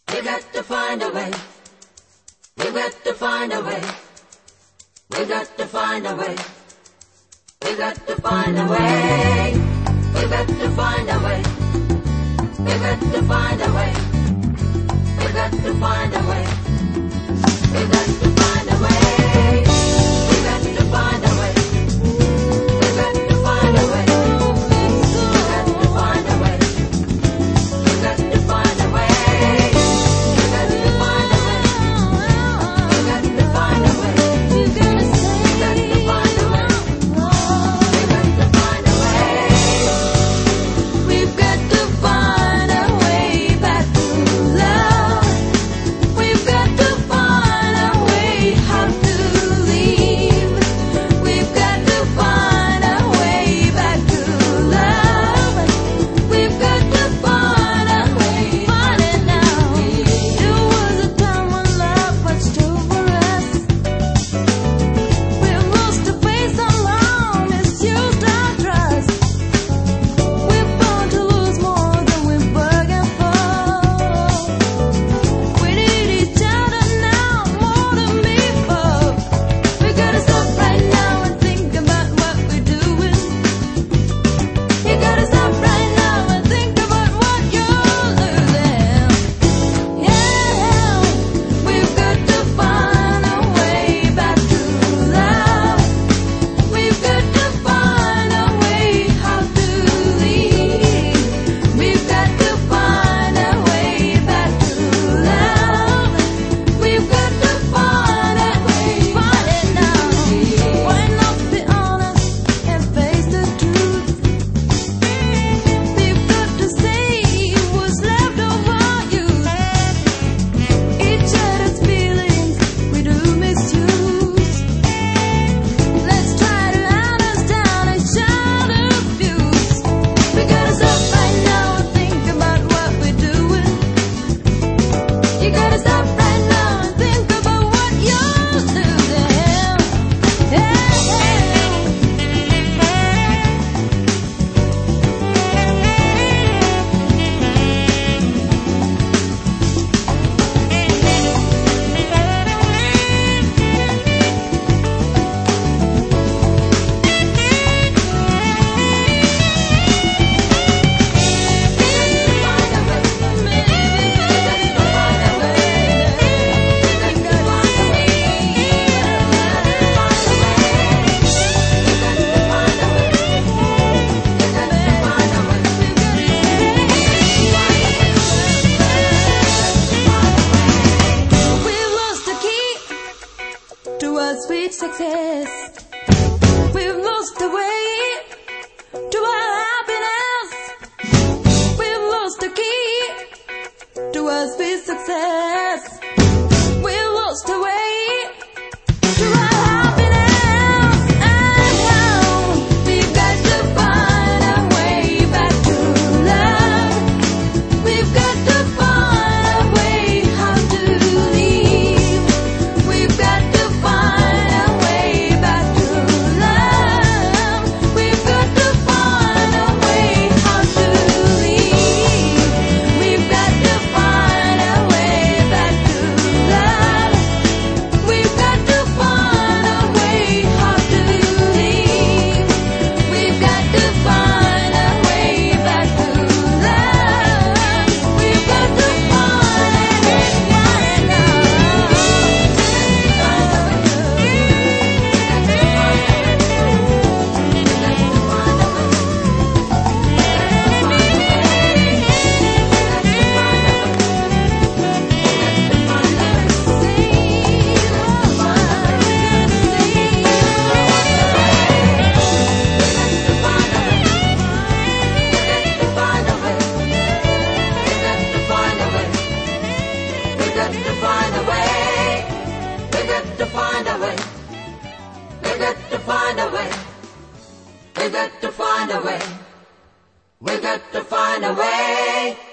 We got to find a way. We got to find a way. We got to find a way. We got to find a way. We got to find a way. We got to find a way. We got to find a way. We got to find a way. We got to find a way. We got to find a way. We got to find a way. We got to find a way. We got to find a way. We got to find a way. We got to find a way. We got to find a way. We've got to find a way back to love. We've got to find a way how to leave. We've got to find a way back to love. We've got to find a way. Find it now. There was a time when love was true for us. We've lost the face on long, misused our trust. We're bound to lose more than we're bargained for. We need each other now more than before. We gotta stop right now and think about what we're doing. You gotta stop right now and think about what you're losing. Yeah, we've got to find a way back to love. We've got to find a way how to leave. We've got to find a way back to love. We've got to find a way. Find it now. Why not be honest and face the truth? We've got to say what's left of our youth. Each other's feelings we do misuse. Let's try to understand each other's views. We gotta stop right now and think about what we're doing. You gotta stop right now and think about what you're losing. We've lost the key to our sweet success. We've lost the way to our happiness. We've lost the key to our sweet success. We've lost the way to our happiness. And now we've got to find a way back to love. We've got to find a way how to leave. We've got to find a way back to love. We've got to find a way how to leave. We've got to find a way back to love. We've got to find a way how to leave. We've got to find a way back to love. We've got to find a way We got to find a way. We got to find a way.